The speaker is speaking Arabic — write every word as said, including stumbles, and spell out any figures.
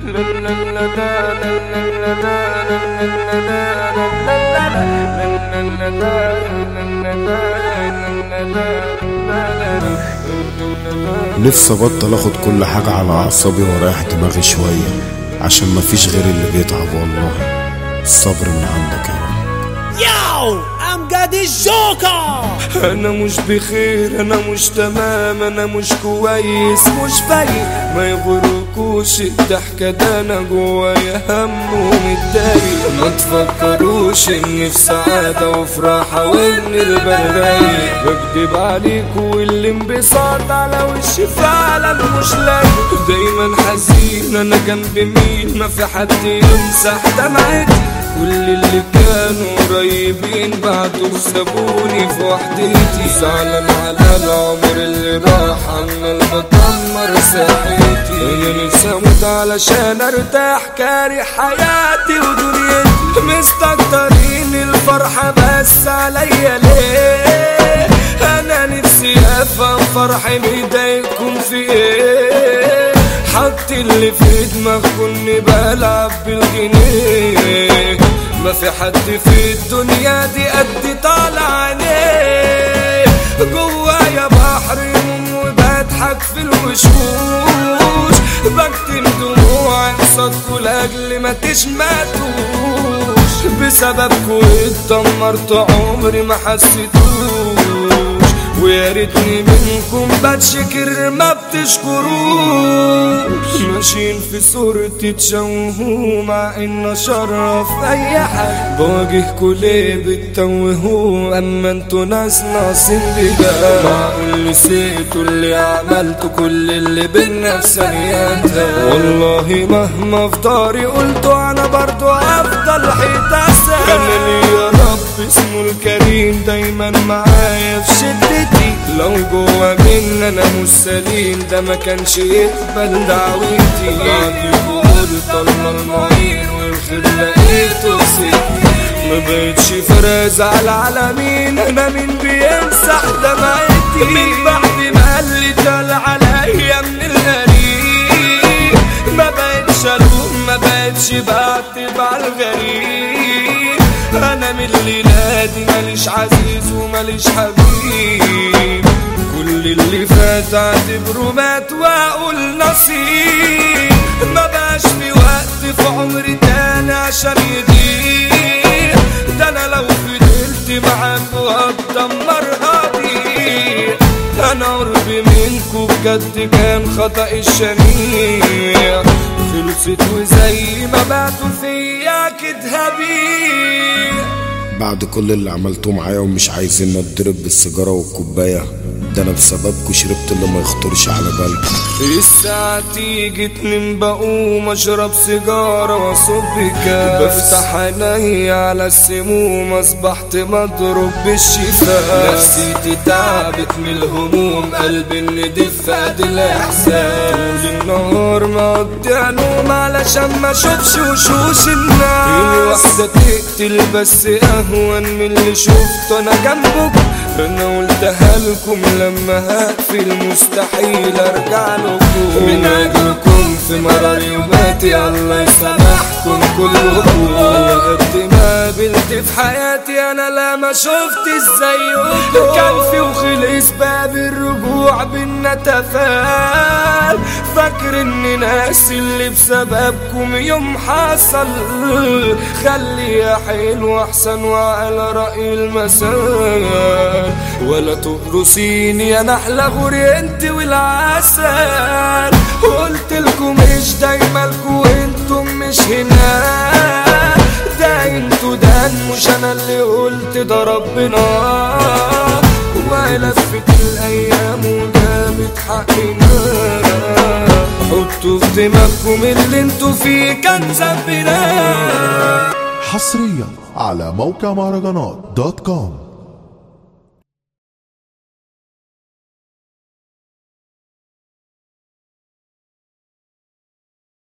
نفسي ابطل اخد كل حاجة على اعصابي واريح دماغي شوية، عشان مفيش غير اللي بيتعب. والله الصبر من عندك يا رب. ياو امجد الجوكر. انا مش بخير، انا مش تمام، انا مش كويس، مش فايق. ما يغركوش الضحكة، ده انا جوايا هم ومتضايق. ما تفكروش اني في سعادة وفي راحة وان البال رايق. بكدب عليكوا والانبساط على وشي فعلا مش لايق. دايما حزين، انا جنب مين؟ ما في حد يمسح دمعتي. كل اللي كانوا قريبين بعدوا سابوني في وحدتي. زعلان على العمر اللي راح، عنا اللي بدمر ساحتي. انا نفسي اموت علشان ارتاح، كاره حياتي ودنيتي. مستكترين الفرحة بس عليا ليه؟ انا نفسي افهم فرحي بيضايقكم في ايه؟ حط اللي في دماغكم اني بلعب بالجنيه. ما في حد في الدنيا دي قدي طالع عينيه. جوايا بحر يموم وبضحك في الوشوش. بكتم دموعي قصادكوا لاجل ما تشمتوش. بسببكوا اتدمرت عمري ما حسيتوش. ويا ريتني منكم بتشكر ما بتشكروش. ماشيين في صورتي تشوهوا مع ان اشرف اي حد. بواجهكوا ليه بتتوهوا اما انتوا ناس ناقصين بجد. معقول نسيتوا اللي عملتوا كل اللي بينا في ثانيات. والله مهما في داري قلتوا انا برضو افضل حيطة سهل. انا لي يا رب اسمه الكريم دايما معايا في شدتي. لو جوا من انا مش سليم ده ما كانش يقبل دعوتي. بعدكوا قلت الله المعين والخير لقيته سكتي. ما بقتش فرز على العالمين، انا مين بيمسح دمعتي؟ من بعد ما اللي طال عليا من الغريب. ما بقتش الوم، ما بقتش بعتب على الغريب. انا من اللي نادي ماليش عزيز وماليش حبيب. كل اللي فات اعتبره مات واقول نصيب. ما بقاش في وقت في عمري تاني عشان يضيع. ده انا لو فضلت معاكوا هتدمر هضيع. انا قربي منكوا بجد كان خطأ الشنيع. خلصت وزي ما بعتوا فيا كده هبيع. بعد كل اللي عملتوه معايا ومش عايزين نضرب بالسيجارة والكوباية، ده انا بسببكوا شربت اللي ما يخطرش على بالكم. الساعة تيجي اتنين بقوم اشرب سيجارة واصب كاس. بفتح عيني على السموم اصبحت مضروب بالشفاء. نفسيتي تعبت من الهموم، قلبي الندف قد الاحساس. طول النهار مقضي نوم علشان ما اشوفش وشوش الناس. الوحدة تقتل بس اهون من اللي شفته انا جنبكم. انا قلتها لكم لما هقفل مستحيل ارجع لكم. من اجلكم في مرار يوماتي الله يسامحكم كلكم. قد ما قابلت في حياتي انا لا ما شفت زيكم. كان في وخلص باب الرجوع بينا تفال. فاكر اني ناسي اللي بسببكم يوم حصل. خليها حلو احسن وعلى رأي المثل. ولا تقرصيني يا نحلة غوري انت والعسل. قلت لكم مش دايما لكم انتم مش هنا. ده انتوا ده مش انا اللي قلت ده ربنا. ولفت الايام وجابت حقنا. حطوا في دماغكم اللي انتوا فيه كان ذنبنا. حصريا على موقع مهرجانات دوت كوم.